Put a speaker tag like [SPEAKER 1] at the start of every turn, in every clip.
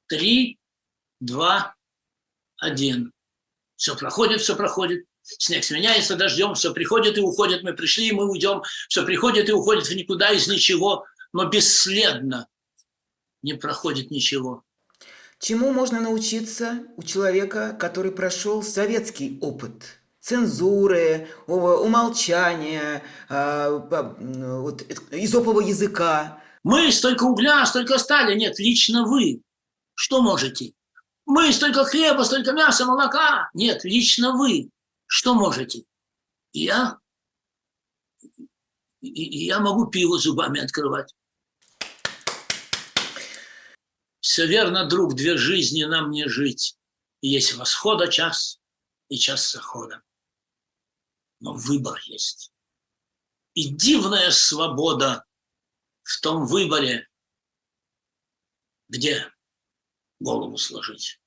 [SPEAKER 1] 3, 2, 1. Все проходит, все проходит. Снег сменяется дождем, все приходит и уходит. Мы пришли, мы уйдем. Все приходит и уходит в никуда из ничего, но бесследно не проходит ничего.
[SPEAKER 2] Чему можно научиться у человека, который прошел советский опыт? Цензуры, умолчания, вот, эзопового языка.
[SPEAKER 1] Мы столько угля, столько стали. Нет, лично вы. Что можете? Мы столько хлеба, столько мяса, молока. Нет, лично вы. Что можете? Я могу пиво зубами открывать. Все верно, друг, 2 жизни нам не жить. Есть восхода час и час захода. Но выбор есть. И дивная свобода в том выборе, где голову сложить.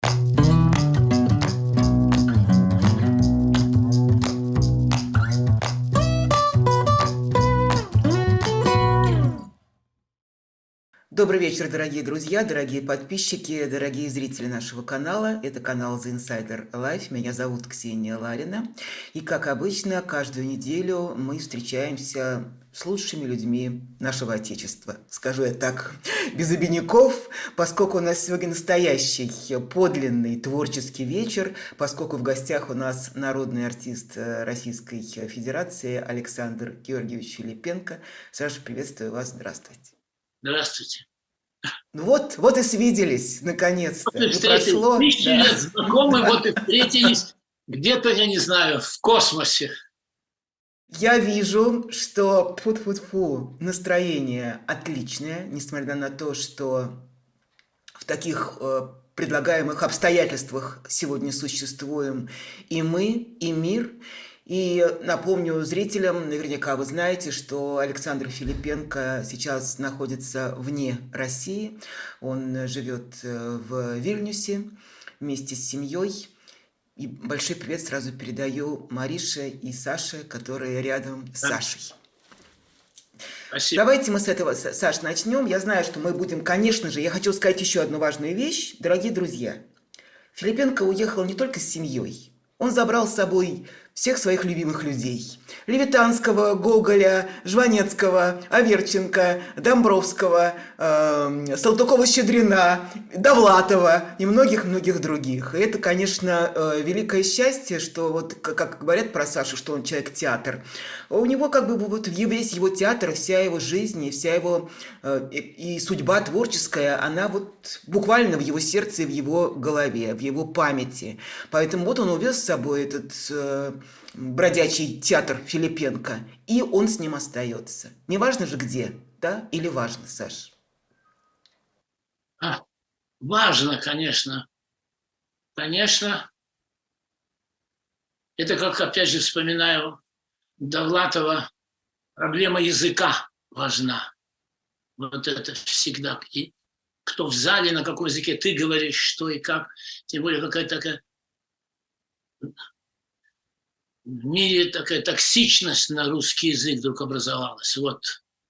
[SPEAKER 2] Добрый вечер, дорогие друзья, дорогие подписчики, дорогие зрители нашего канала. Это канал The Insider Life. Меня зовут Ксения Ларина. И, как обычно, каждую неделю мы встречаемся с лучшими людьми нашего Отечества. Скажу я так, без обиняков, поскольку у нас сегодня настоящий подлинный творческий вечер, поскольку в гостях у нас народный артист Российской Федерации Александр Георгиевич Филипенко. Саша, приветствую вас, здравствуйте.
[SPEAKER 1] Здравствуйте.
[SPEAKER 2] Ну вот и свиделись, наконец-то.
[SPEAKER 1] Вот и встретились.
[SPEAKER 2] Прошло,
[SPEAKER 1] 1000
[SPEAKER 2] да.
[SPEAKER 1] лет знакомы, вот и встретились где-то, я не знаю, в космосе.
[SPEAKER 2] Я вижу, что тьфу-тьфу-тьфу, настроение отличное, несмотря на то, что в таких предлагаемых обстоятельствах сегодня существуем и мы, и мир. И напомню зрителям, наверняка вы знаете, что Александр Филипенко сейчас находится вне России. Он живет в Вильнюсе вместе с семьей. И большой привет сразу передаю Марише и Саше, которые рядом с Сашей.
[SPEAKER 1] Спасибо.
[SPEAKER 2] Давайте мы с этого, Саш, начнем. Я знаю, что мы будем, конечно же, я хочу сказать еще одну важную вещь. Дорогие друзья, Филипенко уехал не только с семьей. Он забрал с собой всех своих любимых людей. Левитанского, Гоголя, Жванецкого, Аверченко, Домбровского, Салтыкова-Щедрина, Довлатова и многих-многих других. И это, конечно, великое счастье, что вот, как говорят про Сашу, что он человек-театр, у него как бы вот весь его театр, вся его жизнь, вся его и судьба творческая, она вот буквально в его сердце, в его голове, в его памяти. Поэтому вот он увез с собой этот бродячий театр Филипенко, и он с ним остается. Не важно же где, да? Или важно, Саш?
[SPEAKER 1] Важно, конечно. Конечно. Это как, опять же, вспоминаю Довлатова, проблема языка важна. Вот это всегда. И кто в зале, на каком языке ты говоришь, что и как. Тем более какая-то такая в мире такая токсичность на русский язык вдруг образовалась. Вот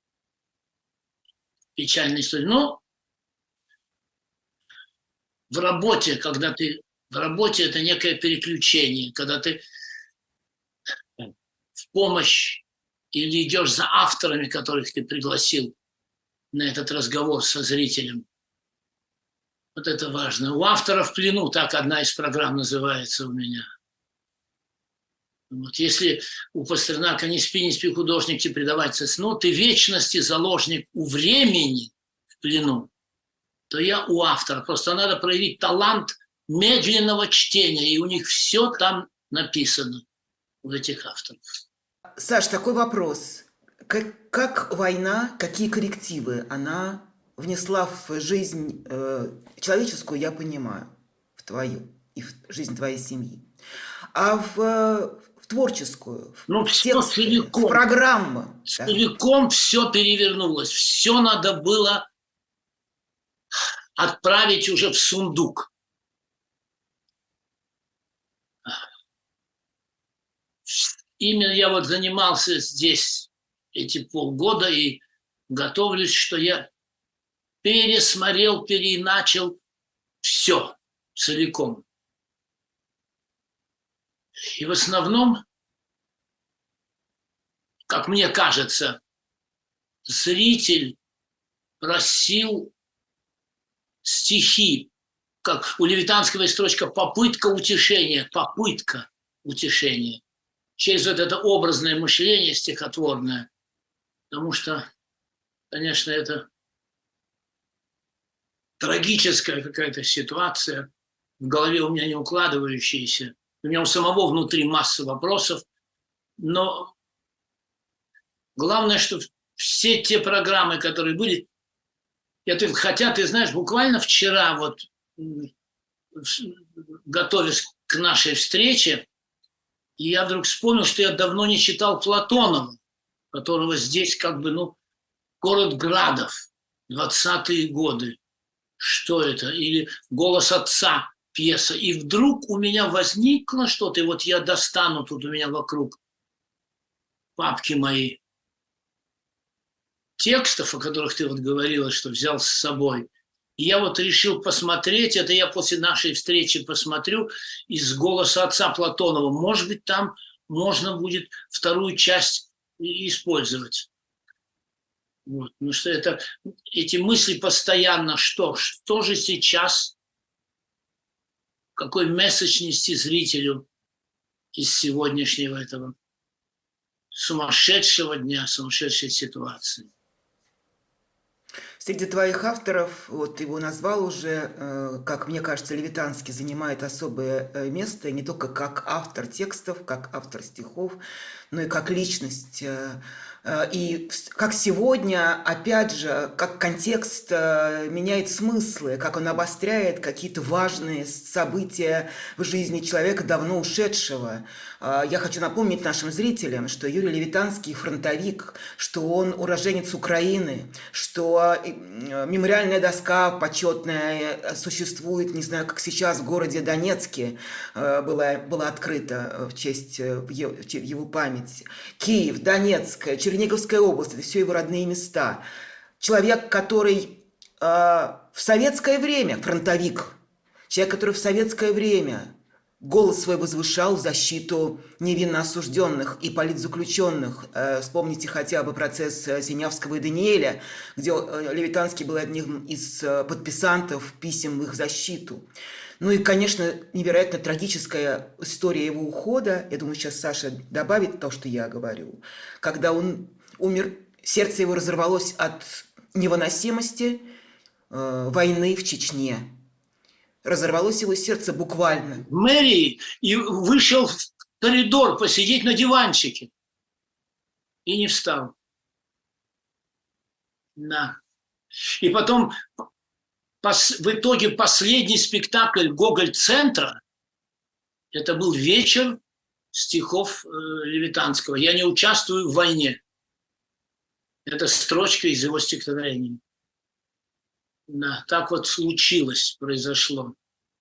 [SPEAKER 1] печальная история. Но в работе, когда ты в работе, это некое переключение, когда ты в помощь или идешь за авторами, которых ты пригласил на этот разговор со зрителем. Вот это важно. У автора в плену, так одна из программ называется у меня. Вот если у Пастернака «Не спи, художник, тебе предаваться сну», ты вечности заложник у времени в плену, то я у автора. Просто надо проявить талант медленного чтения, и у них все там написано, у этих авторов.
[SPEAKER 2] Саш, такой вопрос. Как война, какие коррективы она внесла в жизнь человеческую, я понимаю, в твою и в жизнь твоей семьи. А в творческую,
[SPEAKER 1] в
[SPEAKER 2] тексты,
[SPEAKER 1] целиком,
[SPEAKER 2] в программу.
[SPEAKER 1] Целиком все перевернулось. Все надо было отправить уже в сундук. Именно я вот занимался здесь эти полгода и готовлюсь, что я пересмотрел, переначал все целиком. И в основном, как мне кажется, зритель просил стихи, как у Левитанского есть строчка «попытка утешения», через вот это образное мышление стихотворное, потому что, конечно, это трагическая какая-то ситуация, в голове у меня не укладывающаяся, у меня у самого внутри масса вопросов, но главное, что все те программы, которые были, хотя, ты знаешь, буквально вчера, вот, готовясь к нашей встрече, я вдруг вспомнил, что я давно не читал Платонова, которого здесь город Градов, 20-е годы. Что это? Или «Голос отца» пьеса. И вдруг у меня возникло что-то, и вот я достану тут у меня вокруг папки мои текстов, о которых ты вот говорила, что взял с собой. И я вот решил посмотреть, это я после нашей встречи посмотрю, из «Голоса отца» Платонова. Может быть, там можно будет вторую часть использовать. Вот. Потому что эти мысли постоянно, что же сейчас, какой месседж нести зрителю из сегодняшнего этого сумасшедшего дня, сумасшедшей ситуации.
[SPEAKER 2] Среди твоих авторов, вот ты его назвал уже, как мне кажется, Левитанский занимает особое место, не только как автор текстов, как автор стихов, но и как личность. И как сегодня, опять же, как контекст меняет смыслы, как он обостряет какие-то важные события в жизни человека, давно ушедшего. Я хочу напомнить нашим зрителям, что Юрий Левитанский фронтовик, что он уроженец Украины, что мемориальная доска почетная существует, не знаю, как сейчас в городе Донецке была открыта в честь его памяти. Киев, Донецк, Черниговская область, это все его родные места. Человек, который в советское время, фронтовик, человек, который в советское время голос свой возвышал в защиту невинно осужденных и политзаключенных. Вспомните хотя бы процесс Синявского и Даниэля, где Левитанский был одним из подписантов писем в их защиту. Ну и, конечно, невероятно трагическая история его ухода. Я думаю, сейчас Саша добавит то, что я говорю. Когда он умер, сердце его разорвалось от невыносимости войны в Чечне. Разорвалось его сердце буквально.
[SPEAKER 1] В мэрии и вышел в коридор посидеть на диванчике. И не встал. Да. И потом, в итоге, последний спектакль Гоголь-центра, это был вечер стихов Левитанского. «Я не участвую в войне». Это строчка из его стихотворения. Да, так вот случилось, произошло.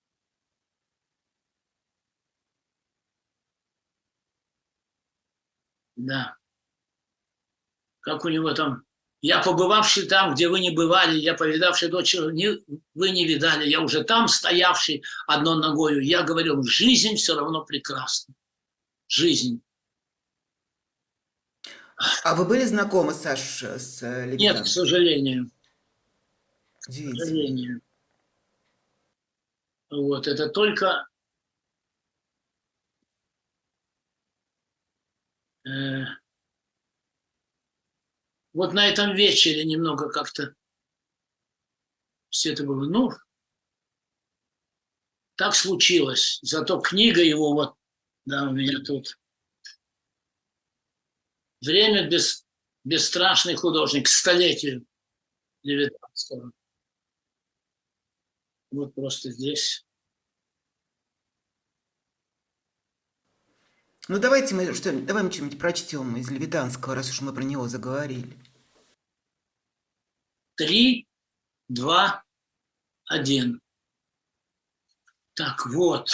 [SPEAKER 1] Да. Как у него там: «Я побывавший там, где вы не бывали, я повидавший то, чего вы не видали, я уже там стоявший одной ногою, я говорил, жизнь все равно прекрасна». Жизнь.
[SPEAKER 2] А вы были знакомы, Саш, с Левитанским?
[SPEAKER 1] Нет, к сожалению. К
[SPEAKER 2] Удивительно.
[SPEAKER 1] сожалению. Вот, это только вот на этом вечере немного как-то все это было, ну, так случилось. Зато книга его вот, да, у меня тут. «Время бесстрашный художник» к столетию Левитанского. Вот просто здесь.
[SPEAKER 2] Ну, давай мы что-нибудь прочтем из Левитанского, раз уж мы про него заговорили.
[SPEAKER 1] 3, 2, 1. Так вот.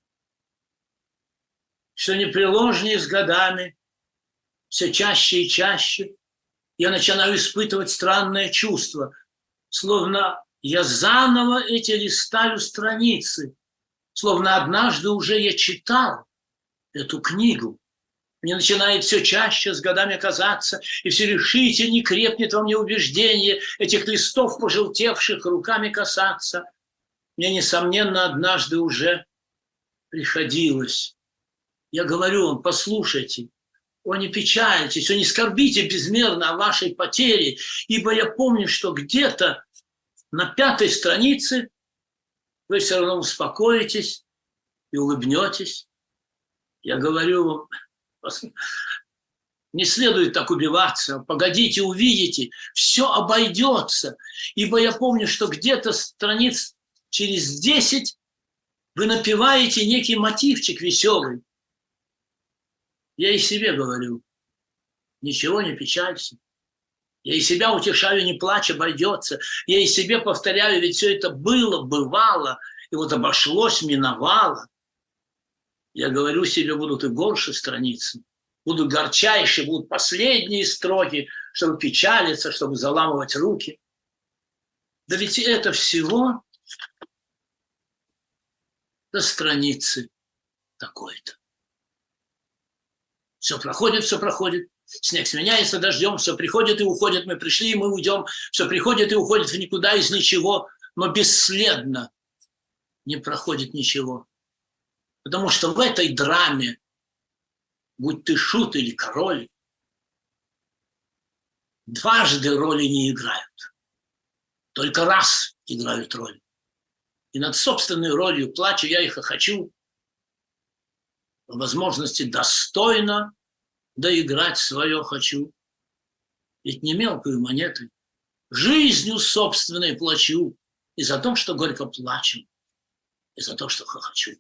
[SPEAKER 1] Все непреложнее с годами, все чаще и чаще я начинаю испытывать странное чувство, словно Я заново эти листаю страницы, словно однажды уже я читал эту книгу. Мне начинает все чаще с годами казаться, и все решительнее крепнет во мне убеждение этих листов, пожелтевших, руками касаться. Мне, несомненно, однажды уже приходилось. Я говорю вам, послушайте, о, не печальтесь, о, не скорбите безмерно о вашей потере, ибо я помню, что где-то на 5-й странице вы все равно успокоитесь и улыбнетесь. Я говорю вам, не следует так убиваться, погодите, увидите, все обойдется, ибо я помню, что где-то страниц через 10 вы напеваете некий мотивчик веселый. Я и себе говорю, ничего не печалься. Я и себя утешаю, не плачь, обойдется. Я и себе повторяю, ведь все это было, бывало, и вот обошлось, миновало. Я говорю себе, будут и горше страницы, будут горчайшие, будут последние строки, чтобы печалиться, чтобы заламывать руки. Да ведь это всего до страницы такой-то. Все проходит, снег сменяется дождем, все приходит и уходит, мы пришли, и мы уйдем, все приходит и уходит в никуда из ничего, но бесследно не проходит ничего. Потому что в этой драме, будь ты шут или король, дважды роли не играют, только раз играют роль. И над собственной ролью плачу я и хохочу, по возможности достойно доиграть свое хочу. Ведь не мелкую монетой, жизнью собственной плачу и за то, что горько плачу, и за то, что хохочу.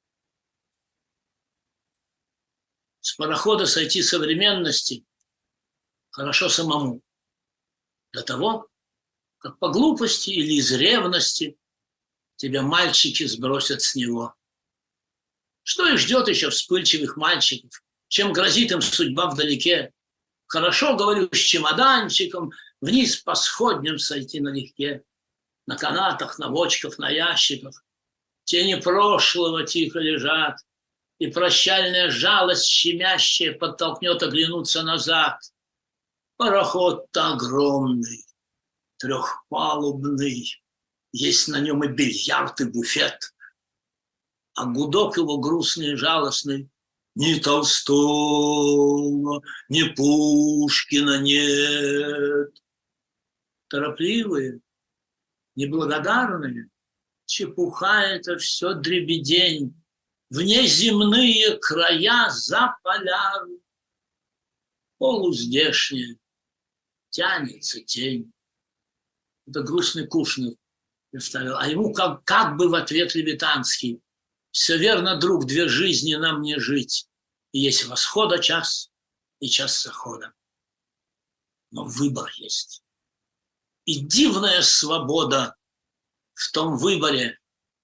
[SPEAKER 1] С парохода сойти современности хорошо самому. До того, как по глупости или из ревности тебя мальчики сбросят с него. Что их ждет еще вспыльчивых мальчиков? Чем грозит им судьба вдалеке? Хорошо, говорю, с чемоданчиком вниз по сходням сойти налегке. На канатах, на бочках, на ящиках. Тени прошлого тихо лежат, и прощальная жалость щемящая подтолкнет оглянуться назад. Пароход-то огромный, трехпалубный, есть на нем и бильярд, и буфет. А гудок его грустный и жалостный: ни Толстого, ни Пушкина нет. Торопливые, неблагодарные, чепуха это все дребедень. Внеземные края за полями, полуздешняя тянется тень. Это грустный Кушнер представил. А ему как бы в ответ Левитанский: все верно, друг, две жизни нам не жить. И есть восхода час и час захода. Но выбор есть. И дивная свобода в том выборе,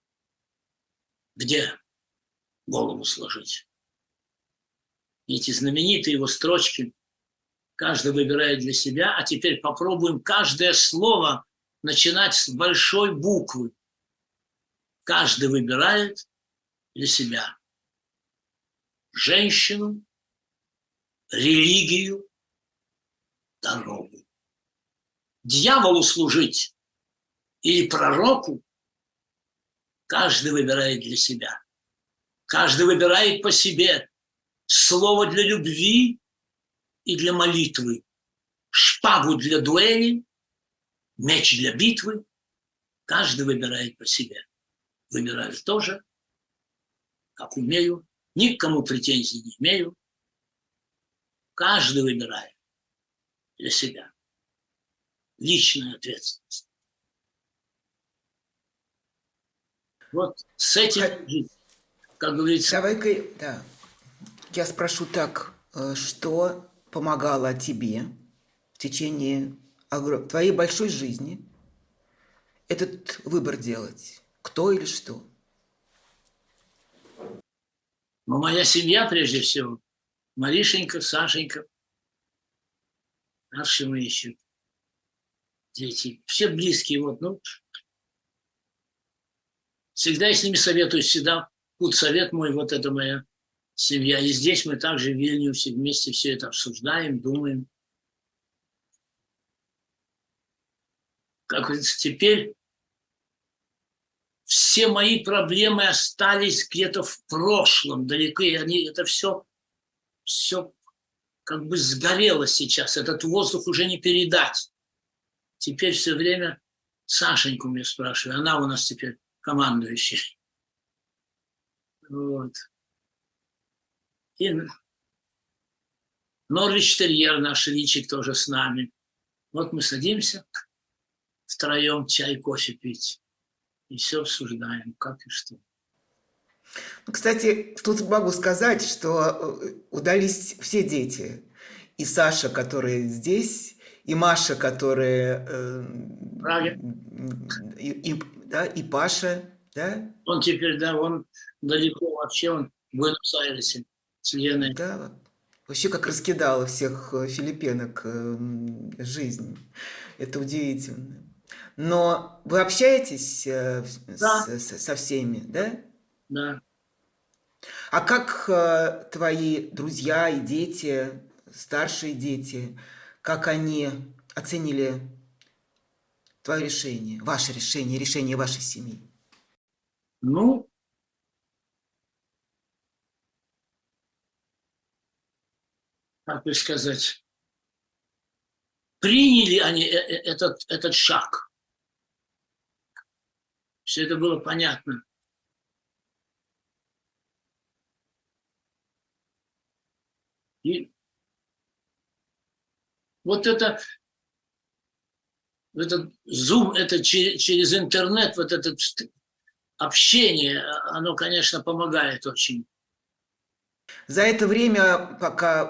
[SPEAKER 1] где голову сложить. И эти знаменитые его строчки каждый выбирает для себя, а теперь попробуем каждое слово начинать с большой буквы. Каждый выбирает для себя женщину, религию, дорогу. Дьяволу служить или пророку каждый выбирает для себя. Каждый выбирает по себе слово для любви и для молитвы, шпагу для дуэли, меч для битвы. Каждый выбирает по себе. Выбираю тоже, как умею, никому претензий не имею. Каждый выбирает для себя. Личная ответственность. Вот с этим жить, как говорится.
[SPEAKER 2] Давай-ка, да, я спрошу так, что помогало тебе в течение твоей большой жизни этот выбор делать? Кто или что?
[SPEAKER 1] Но моя семья, прежде всего, Маришенька, Сашенька, наши мы еще дети, все близкие, вот, ну, Всегда я с ними советуюсь, всегда совет мой, вот это моя семья. И здесь мы также в Вильнюсе вместе все это обсуждаем, думаем. Как говорится, теперь все мои проблемы остались где-то в прошлом, далеко, и это все как бы сгорело сейчас. Этот воздух уже не передать. Теперь все время Сашеньку мне спрашивают. Она у нас теперь командующая. Вот. И Норвич-терьер наш Ричик тоже с нами. Вот мы садимся втроем чай, кофе пить. И все обсуждаем, как и что.
[SPEAKER 2] Кстати, тут могу сказать, что удались все дети. И Саша, который здесь, и Маша, которая... да, и Паша, да?
[SPEAKER 1] Он теперь, да, он далеко вообще, он в Буэнос-Айресе с Леной.
[SPEAKER 2] Да, вообще как раскидала всех филиппинок жизнь. Это удивительно. Но вы общаетесь
[SPEAKER 1] Да.
[SPEAKER 2] со всеми, да?
[SPEAKER 1] Да.
[SPEAKER 2] А как твои друзья и дети, старшие дети, как они оценили твое решение, ваше решение, решение вашей семьи?
[SPEAKER 1] Ну, как бы сказать, приняли они этот шаг. Все это было понятно. И вот этот Zoom, это через интернет, вот это общение, оно, конечно, помогает очень.
[SPEAKER 2] За это время, пока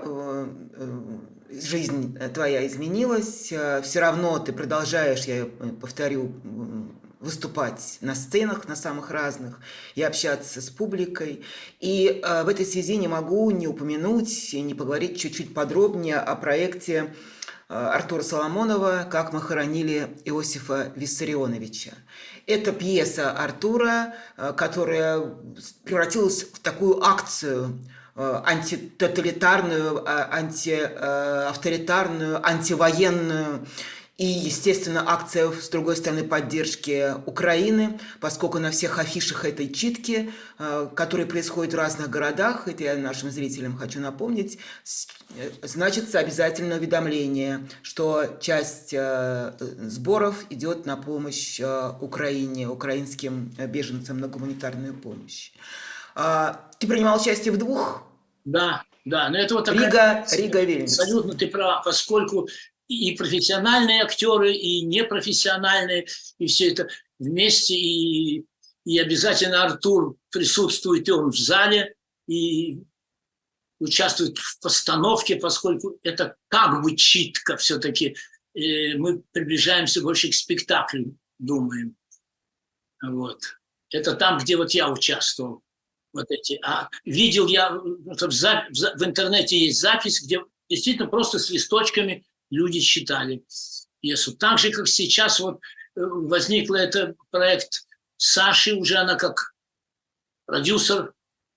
[SPEAKER 2] жизнь твоя изменилась, все равно ты продолжаешь, я повторю, выступать на сценах, на самых разных, и общаться с публикой. И в этой связи не могу не упомянуть и не поговорить чуть-чуть подробнее о проекте Артура Соломонова «Как мы хоронили Иосифа Виссарионовича». Это пьеса Артура, которая превратилась в такую акцию антитоталитарную, антиавторитарную, антивоенную. И, естественно, акция, с другой стороны, поддержки Украины, поскольку на всех афишах этой читки, которые происходят в разных городах, это я нашим зрителям хочу напомнить, значится обязательное уведомление, что часть сборов идет на помощь Украине, украинским беженцам, на гуманитарную помощь. Ты принимал участие в двух?
[SPEAKER 1] Да, да, но это вот такая...
[SPEAKER 2] Рига, Вильнюс.
[SPEAKER 1] Абсолютно ты прав, поскольку и профессиональные актеры, и непрофессиональные, и все это вместе, и обязательно Артур присутствует, и он в зале, и участвует в постановке, поскольку это как бы читка все-таки. Мы приближаемся больше к спектаклю, думаем. Вот. Это там, где вот я участвовал. Вот эти. А видел я, в интернете есть запись, где действительно просто с листочками люди читали пьесу. Так же, как сейчас вот возникла это проект Саши, уже она как продюсер.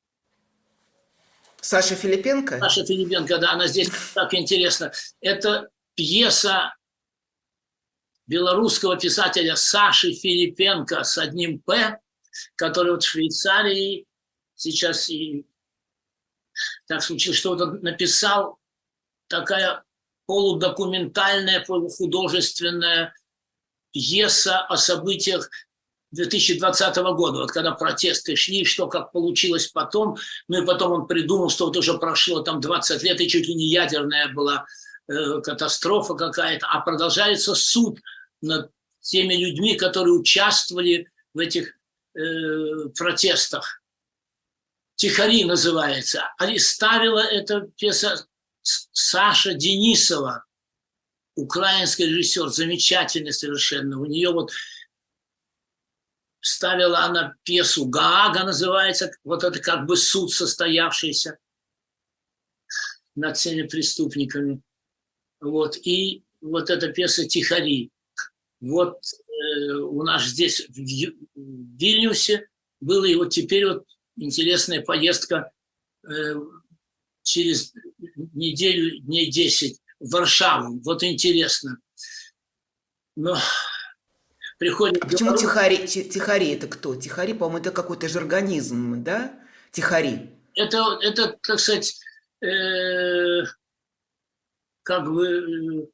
[SPEAKER 2] Саша Филипенко?
[SPEAKER 1] Саша Филипенко, да, она здесь так интересно. Это пьеса белорусского писателя Саши Филипенко с одним «П», который вот в Швейцарии сейчас и так случилось, что он написал такая полудокументальная, полухудожественная пьеса о событиях 2020 года, вот когда протесты шли, что как получилось потом, ну и потом он придумал, что вот уже прошло там 20 лет, и чуть ли не ядерная была катастрофа какая-то, а продолжается суд над теми людьми, которые участвовали в этих протестах. «Тихари» называется. И ставила эта пьеса Саша Денисова, украинский режиссер, замечательный совершенно. У нее вот ставила она пьесу «Гаага» называется, вот это как бы суд, состоявшийся над всеми преступниками. Вот. И вот эта пьеса «Тихари». Вот у нас здесь в Вильнюсе было, и вот теперь вот интересная поездка через неделю, дней 10 в Варшаву. Вот интересно. Но приходят
[SPEAKER 2] А почему
[SPEAKER 1] белорусы.
[SPEAKER 2] тихари? Тихари это кто? Тихари, по-моему, это какой-то же организм, да? Тихари.
[SPEAKER 1] Это, так сказать, как бы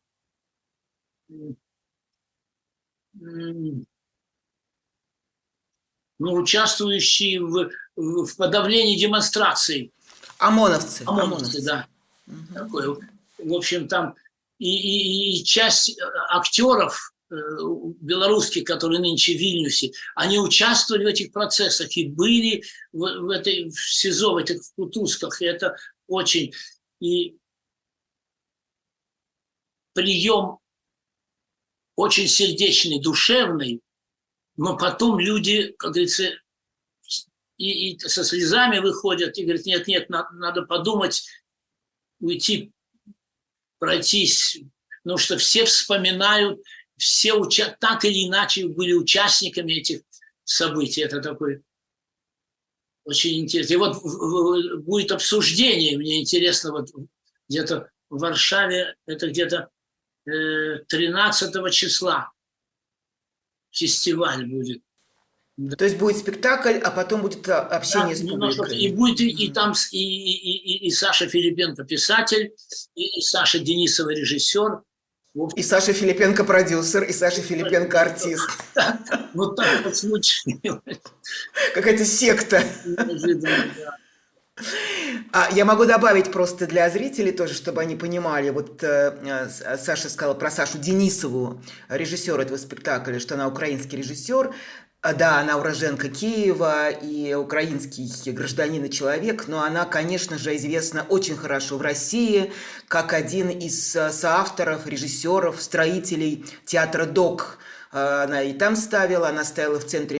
[SPEAKER 1] ну, участвующие в подавлении демонстраций.
[SPEAKER 2] ОМОНовцы.
[SPEAKER 1] ОМОНовцы,
[SPEAKER 2] ОМОНовцы.
[SPEAKER 1] да. Такое. В общем, там и часть актеров белорусских, которые нынче в Вильнюсе, они участвовали в этих процессах и были в СИЗО, в этих кутузках. И это очень... И прием очень сердечный, душевный, но потом люди, как говорится, и со слезами выходят и говорят, нет, надо подумать, уйти, пройтись, потому что все вспоминают, все так или иначе были участниками этих событий. Это такой очень интересно. И вот будет обсуждение, мне интересно, вот где-то в Варшаве, это где-то 13 числа фестиваль будет.
[SPEAKER 2] То есть будет спектакль, а потом будет общение с публикой.
[SPEAKER 1] И будет и там и Саша Филипенко писатель, и Саша Денисова режиссер.
[SPEAKER 2] И Саша Филипенко продюсер, и Саша Филипенко артист.
[SPEAKER 1] Вот так вот случилось.
[SPEAKER 2] Какая-то секта. Я могу добавить просто для зрителей тоже, чтобы они понимали. Вот Саша сказала про Сашу Денисову, режиссера этого спектакля, что она украинский режиссер. Да, она уроженка Киева и украинский гражданин и человек, но она, конечно же, известна очень хорошо в России как один из соавторов, режиссеров, строителей театра ДОК. Она и там ставила, она ставила в центре